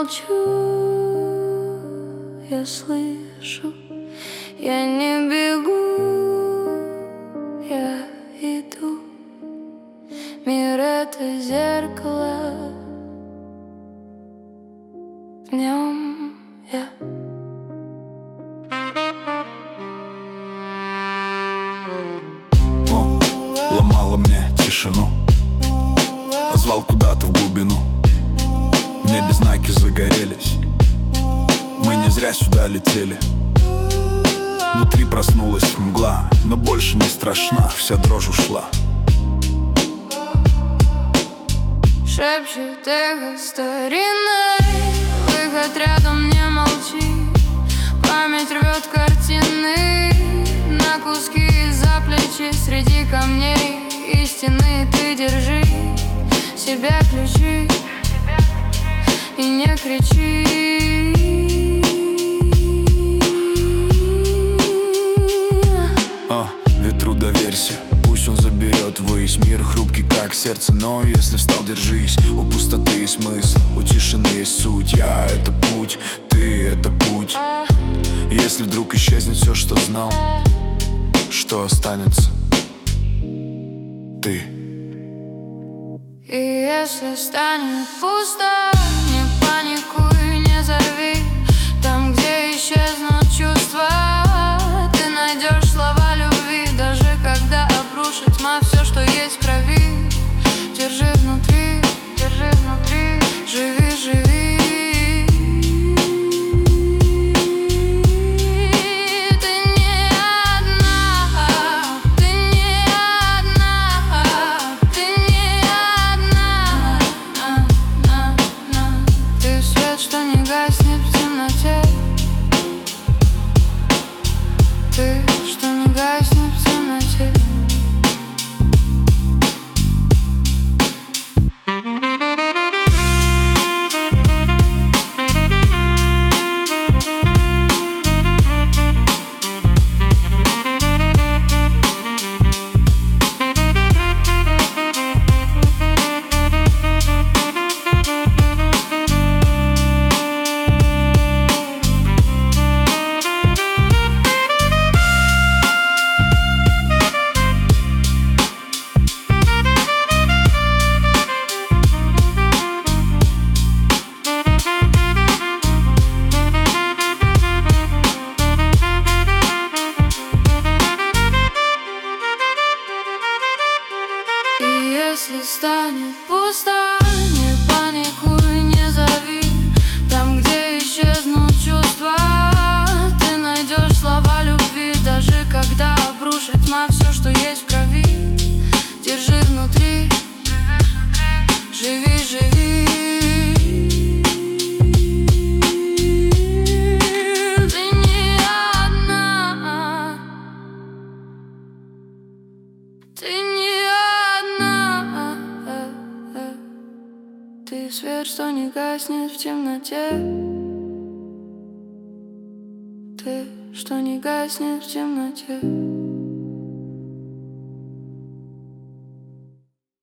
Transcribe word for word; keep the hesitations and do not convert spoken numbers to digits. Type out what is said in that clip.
молчу, я слышу. Я не бегу, я иду. Мир — это зеркало, в нем я. О, ломала мне тишину, позвал куда-то в глубину. В небе знаки загорелись, мы не зря сюда летели. Внутри проснулась мгла, но больше не страшна, вся дрожь ушла. Шепчет эхо старинной, выход рядом, не молчи. Память рвет картины на куски из-за плечи. Среди камней истины ты держи себя ключи и не кричи. О, ветру доверься, пусть он заберет ввысь. Мир хрупкий, как сердце, но если встал, держись. У пустоты есть смысл, у тишины есть суть. Я — это путь, ты — это путь. Если вдруг исчезнет все, что знал, что останется? Ты. И если станет пусто, не паникуй, не взорви. Там, где исчезнут чувства, ты найдешь слова любви. Даже когда обрушит тьма все, что есть в крови, держи внутри, держи внутри, живи, живи. Что не гаснет в темноте, ты, что не гаснет в темноте. Если станет пусто, не паникуй, не зови. Там, где исчезнут чувства, ты найдешь слова любви. Даже когда обрушит тьма все, что есть в крови, держи внутри, живи, живи. Ты не одна, ты не ты свет, что не гаснет в темноте. Ты, что не гаснет в темноте.